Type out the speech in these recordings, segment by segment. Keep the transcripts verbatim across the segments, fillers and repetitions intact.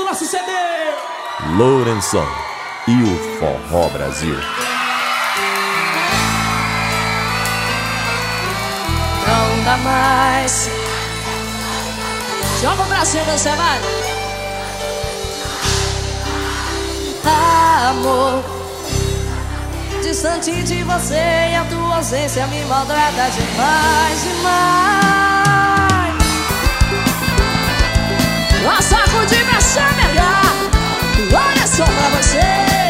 do nosso C D. Lourenção e o Forró Brasil. Não dá mais. Joga o bracinho, você vai. Amor, distante de você e a tua ausência me maltrata demais, demais. Vou sacudir pra se melhor. Olha só pra você.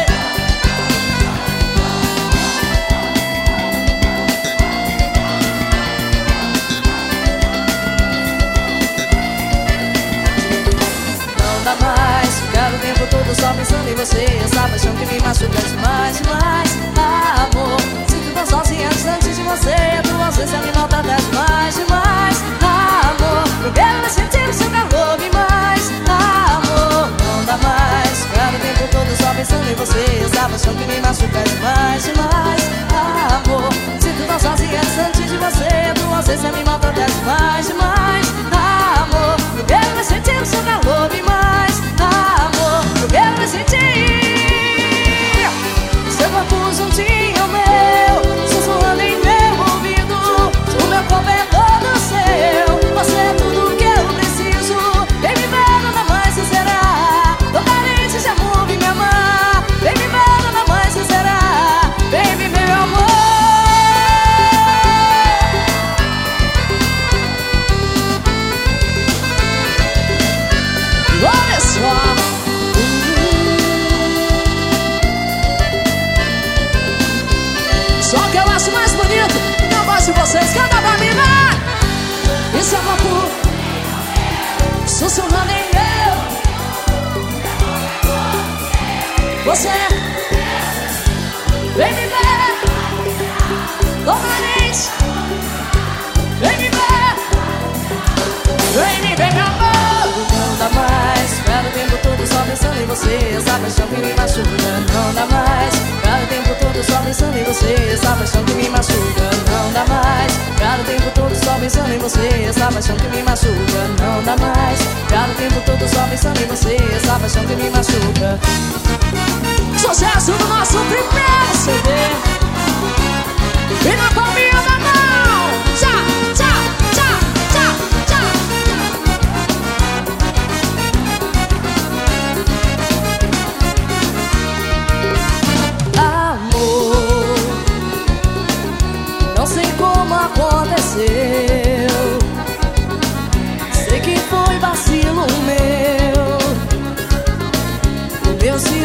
Não dá mais, ficar o tempo todo só pensando em você. Essa paixão que me machuca demais, demais. Amor, sinto tão sozinha distante de você. A tua ausência me maltrata demais, demais. Amor, eu quero sentir o seu calor demais. Amor, não dá mais, ficar o tempo todo só pensando em você. Essa paixão que me machuca demais, demais. Amor, sinto tão sozinha distante de você. A tua ausência me maltrata demais, demais. Amor, eu quero sentir o seu calor demais. Amor, eu quero sentir seu corpo juntinho ao meu, sussurrando em meu ouvido. O meu corpo é todo seu, você é tudo que eu preciso. Vem me ver, nada mais se será. Tô carente de amor, vem me amar. Vem me ver, nada mais se será. Vem me ver, meu amor. Olha só. Só que eu acho mais bonito, eu gosto de vocês, canta pra mim, vai! Isso é papo, sussurrando em meu. Você vem me ver, loucamente. Vem me ver, vem me ver, meu amor. Não dá mais, ficar o tempo todo só pensando em você. Essa paixão que me machuca, não dá mais. Ficar o tempo todo só pensando em você. Essa paixão que me machuca, não dá mais. Ficar o tempo todo só pensando em você. Essa paixão que me machuca, não dá mais. Ficar o tempo todo só pensando em você. Essa paixão que me machuca. Sucesso do nosso primeiro C D. E na palminha da mão. Tchá, tchá, tchá, tchá, tchá. Amor, não sei como aconteceu. Sei que foi vacilo meu. O meu ciúme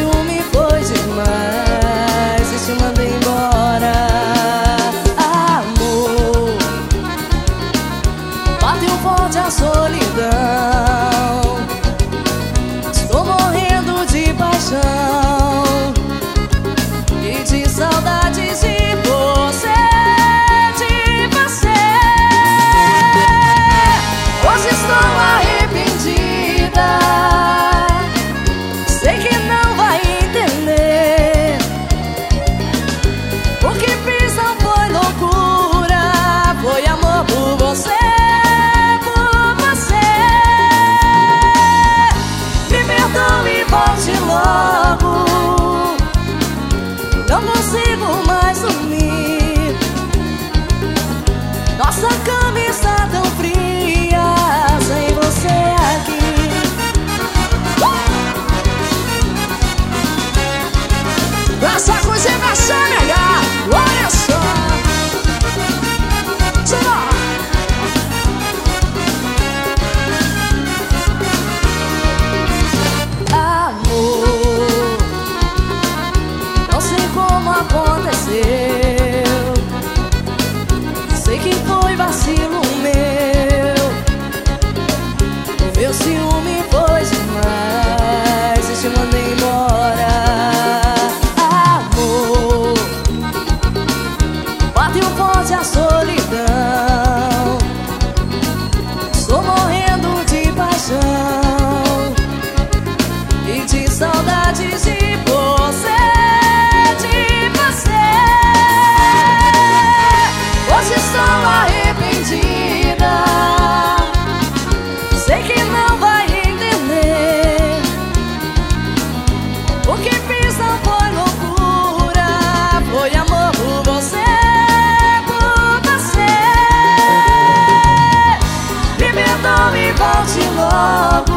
logo.